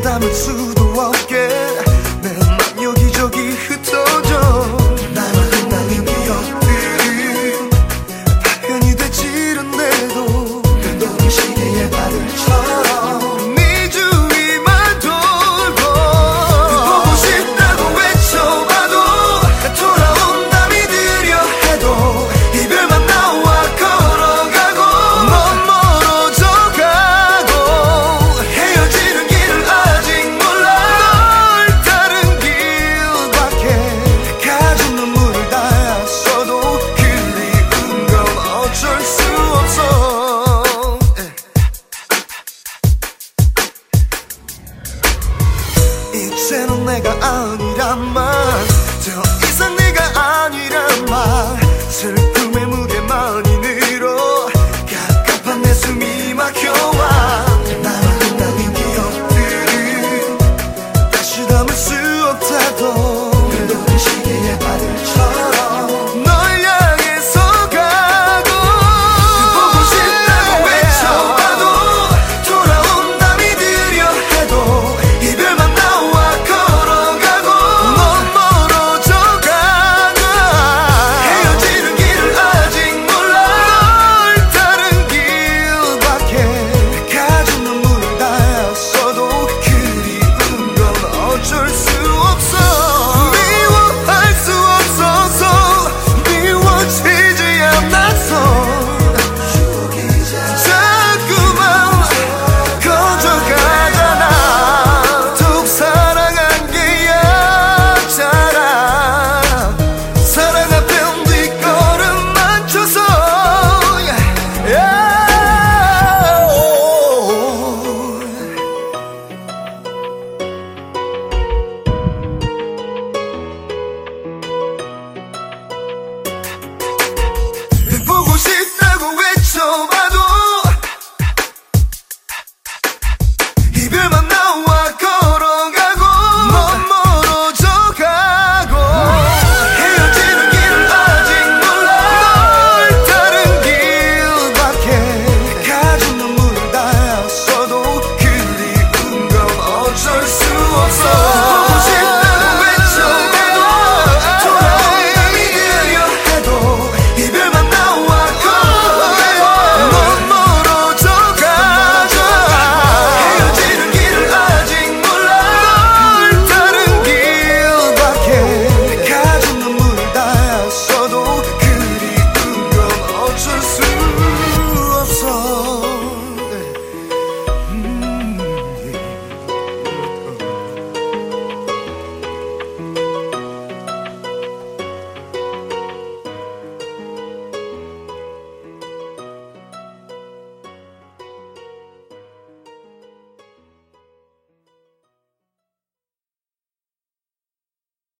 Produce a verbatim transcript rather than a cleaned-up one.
담을 수도 없게 내 맘 여기저기 흩어져 나만 흩날린 기억들이 파편이 되질 않네도 변동의 시계의 바늘처럼 네 주위만 돌고 보고 싶다고 외쳐봐도 돌아온다 믿으려 해도 이별만 나와 걸어가고 넌 멀어져 가고 헤어지는 길을 아직 몰라 널 다른 길밖에 가진 눈물을 닿았어도 그리운 건 어쩔 수 없어 이제는 내가 아니란 말